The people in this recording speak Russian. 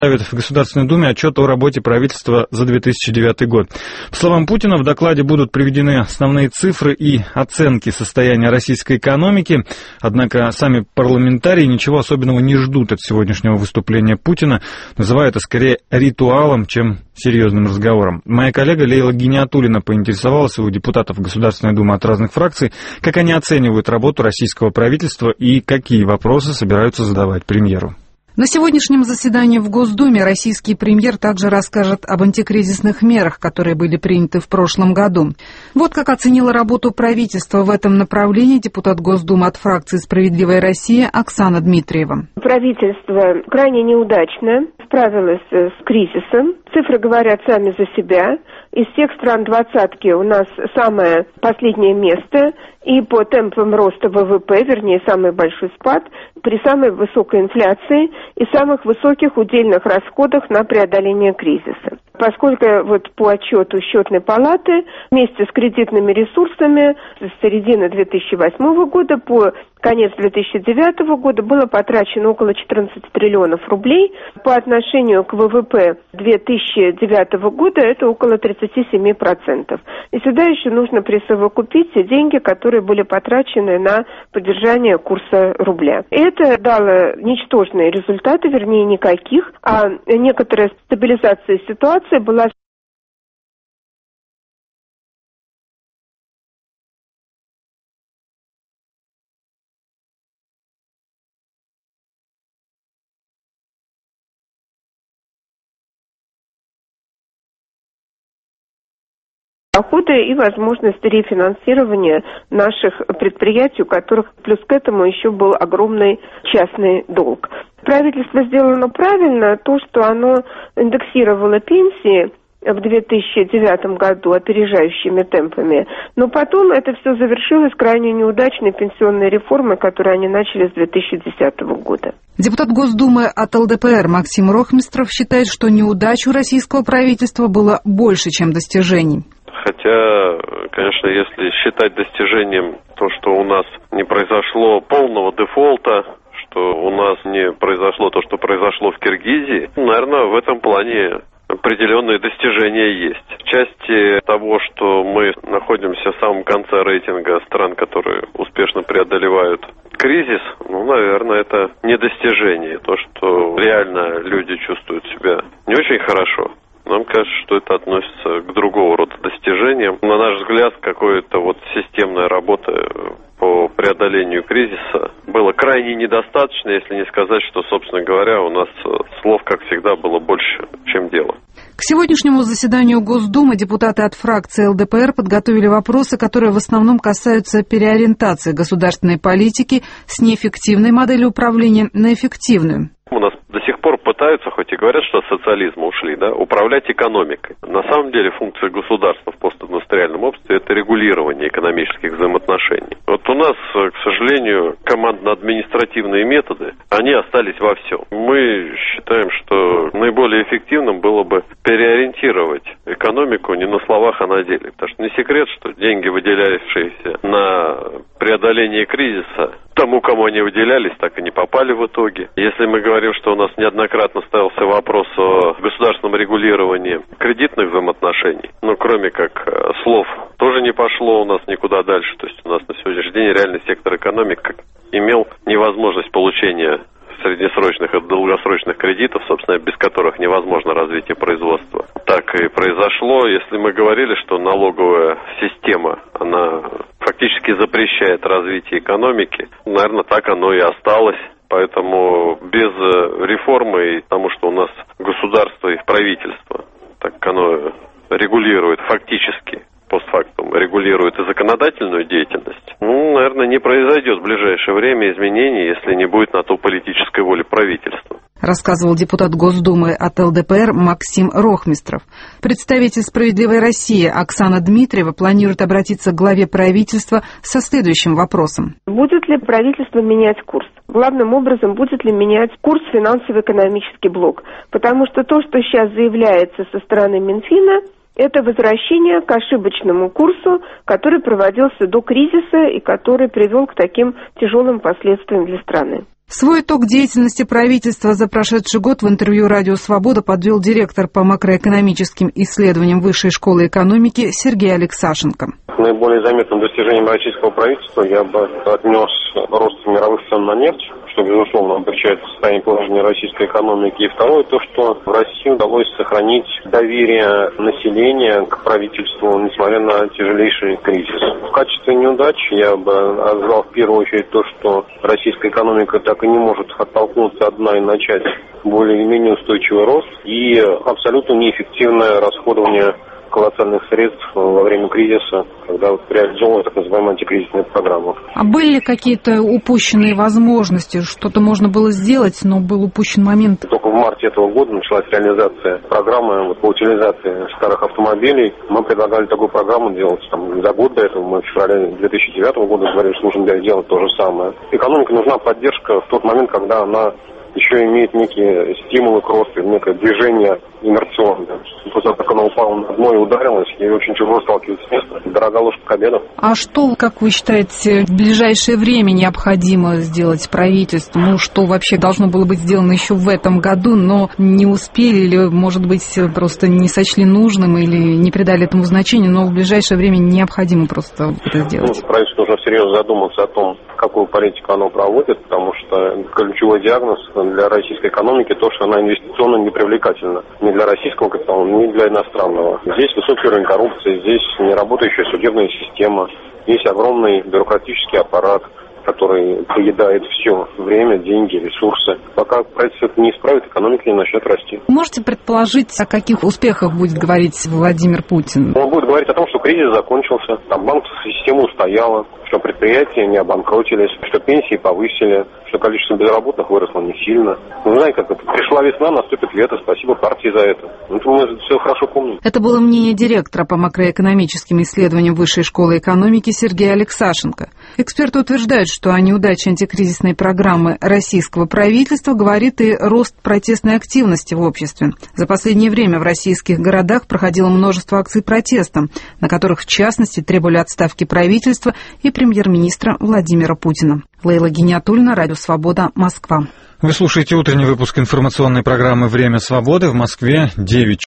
в Государственной Думе отчет о работе правительства за 2009 год. По словам Путина, в докладе будут приведены основные цифры и оценки состояния российской экономики. Однако сами парламентарии ничего особенного не ждут от сегодняшнего выступления Путина, называя это скорее ритуалом, чем серьезным разговором. Моя коллега Лейла Гиниатуллина поинтересовалась у депутатов Государственной Думы от разных фракций, как они оценивают работу российского правительства и какие вопросы собираются задавать премьеру. На сегодняшнем заседании в Госдуме российский премьер также расскажет об антикризисных мерах, которые были приняты в прошлом году. Вот как оценила работу правительства в этом направлении депутат Госдумы от фракции «Справедливая Россия» Оксана Дмитриева. Правительство крайне неудачно справилось с кризисом. Цифры говорят сами за себя. Из всех стран двадцатки у нас самое последнее место. И по темпам роста ВВП, вернее, самый большой спад, при самой высокой инфляции и самых высоких удельных расходах на преодоление кризиса. Поскольку вот по отчету Счетной палаты вместе с кредитными ресурсами с середины 2008 года по конец 2009 года было потрачено около 14 триллионов рублей. По отношению к ВВП 2009 года это около 37%. И сюда еще нужно присовокупить те деньги, которые были потрачены на поддержание курса рубля. Это дало ничтожные результаты, вернее никаких, а некоторая стабилизация ситуации была доходы и возможность рефинансирования наших предприятий, у которых плюс к этому еще был огромный частный долг. Правительство сделано правильно, то, что оно индексировало пенсии в 2009 году опережающими темпами, но потом это все завершилось крайне неудачной пенсионной реформой, которую они начали с 2010 года. Депутат Госдумы от ЛДПР Максим Рохмистров считает, что неудач у российского правительства было больше, чем достижений. Хотя, конечно, если считать достижением то, что у нас не произошло полного дефолта, что у нас не произошло то, что произошло в Киргизии, наверное, в этом плане определенные достижения есть. В части того, что мы находимся в самом конце рейтинга стран, которые успешно преодолевают кризис, наверное, это не достижение. То, что реально люди чувствуют себя не очень хорошо, нам кажется, что это относится к другого рода достижениям. На наш взгляд, какая-то системная работа по преодолению кризиса было крайне недостаточно, если не сказать, что, собственно говоря, у нас слов, как всегда, было больше, чем дела. К сегодняшнему заседанию Госдумы депутаты от фракции ЛДПР подготовили вопросы, которые в основном касаются переориентации государственной политики с неэффективной модели управления на эффективную. У нас до сих пор пытаются, хоть и говорят, что от социализма ушли, управлять экономикой. На самом деле функция государства в постиндустриальном обществе – это регулирование экономических взаимоотношений. Вот у нас, к сожалению, командно-административные методы, они остались во всем. Мы считаем, что наиболее эффективным было бы переориентировать экономику не на словах, а на деле. Потому что не секрет, что деньги, выделявшиеся на преодоление кризиса, тому, кому они выделялись, так и не попали в итоге. Если мы говорим, что у нас неоднократно ставился вопрос о государственном регулировании кредитных взаимоотношений, кроме как слов, тоже не пошло у нас никуда дальше. То есть у нас на сегодняшний день реальный сектор экономики имел невозможность получения среднесрочных и долгосрочных кредитов, собственно, без которых невозможно развитие производства. Так и произошло. Если мы говорили, что налоговая система, она фактически запрещает развитие экономики, наверное, так оно и осталось. Поэтому без реформы и тому, что у нас государство и правительство, так оно регулирует фактически, постфактум, регулирует и законодательную деятельность, наверное, не произойдет в ближайшее время изменений, если не будет на то политической воли правительства. Рассказывал депутат Госдумы от ЛДПР Максим Рохмистров. Представитель «Справедливой России» Оксана Дмитриева планирует обратиться к главе правительства со следующим вопросом. Будет ли правительство менять курс? Главным образом, будет ли менять курс финансово-экономический блок? Потому что то, что сейчас заявляется со стороны Минфина, это возвращение к ошибочному курсу, который проводился до кризиса и который привел к таким тяжелым последствиям для страны. Свой итог деятельности правительства за прошедший год в интервью «Радио Свобода» подвел директор по макроэкономическим исследованиям Высшей школы экономики Сергей Алексашенко. Наиболее заметным достижением российского правительства я бы отнес рост мировых цен на нефть, что, безусловно, облегчает состояние положения российской экономики. И второе, то, что в России удалось сохранить доверие населения к правительству, несмотря на тяжелейший кризис. В качестве неудач я бы назвал в первую очередь то, что российская экономика так и не может оттолкнуться одна и начать более или менее устойчивый рост, и абсолютно неэффективное расходование колоссальных средств во время кризиса, когда реализована так называемая антикризисная программа. А были ли какие-то упущенные возможности? Что-то можно было сделать, но был упущен момент? Только в марте этого года началась реализация программы по утилизации старых автомобилей. Мы предлагали такую программу делать за год до этого. Мы в феврале 2009 года говорили, что нужно делать то же самое. Экономике нужна поддержка в тот момент, когда она еще имеет некие стимулы к росту, некое движение инерционное. После того, как она упала на дно и ударилась, ей очень тяжело сталкиваться с места. Дорога ложка к обеду. А что, как вы считаете, в ближайшее время необходимо сделать правительству? Что вообще должно было быть сделано еще в этом году, но не успели, или, может быть, просто не сочли нужным, или не придали этому значения, но в ближайшее время необходимо просто это сделать? Правительству нужно серьезно задуматься о том, какую политику оно проводит, потому что ключевой диагноз для российской экономики то, что она инвестиционно непривлекательна. Ни для российского капитала, ни для иностранного. Здесь высокий уровень коррупции, здесь неработающая судебная система, есть огромный бюрократический аппарат, который поедает все время, деньги, ресурсы. Пока правительство это не исправит, экономика не начнет расти. Можете предположить, о каких успехах будет говорить Владимир Путин? Он будет говорить о том, что кризис закончился, банковская система устояла, что предприятия не обанкротились, что пенсии повысили, что количество безработных выросло не сильно. Вы знаете, как это? Пришла весна, наступит лето. Спасибо партии за это. Мы все хорошо помним. Это было мнение директора по макроэкономическим исследованиям Высшей школы экономики Сергея Алексашенко. Эксперты утверждают, что о неудаче антикризисной программы российского правительства говорит и рост протестной активности в обществе. За последнее время в российских городах проходило множество акций протеста, на которых, в частности, требовали отставки правительства и премьер-министра Владимира Путина. Лейла Гиниатуллина, Радио Свобода, Москва. Вы слушаете утренний выпуск информационной программы «Время свободы». В Москве 9